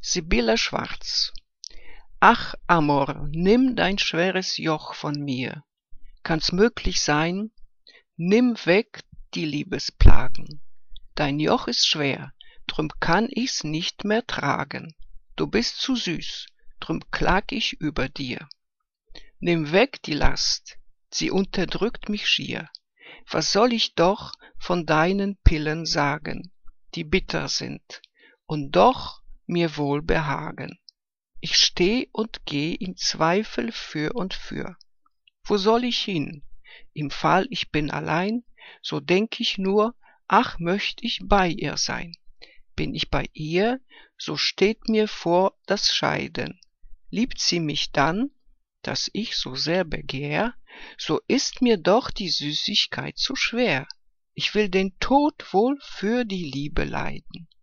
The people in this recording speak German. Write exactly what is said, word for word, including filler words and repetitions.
Sibylle Schwarz. Ach, Amor, nimm dein schweres Joch von mir. Kann's möglich sein? Nimm weg die Liebesplagen. Dein Joch ist schwer, drum kann ich's nicht mehr tragen. Du bist zu süß, drum klag ich über dir. Nimm weg die Last, sie unterdrückt mich schier. Was soll ich doch von deinen Pillen sagen, die bitter sind und doch mir wohl behagen? Ich steh und geh im Zweifel für und für. Wo soll ich hin? Im Fall ich bin allein, so denk ich nur, ach, möcht ich bei ihr sein. Bin ich bei ihr, so steht mir vor das Scheiden. Liebt sie mich dann, dass ich so sehr begehr, so ist mir doch die Süßigkeit zu schwer. Ich will den Tod wohl für die Liebe leiden.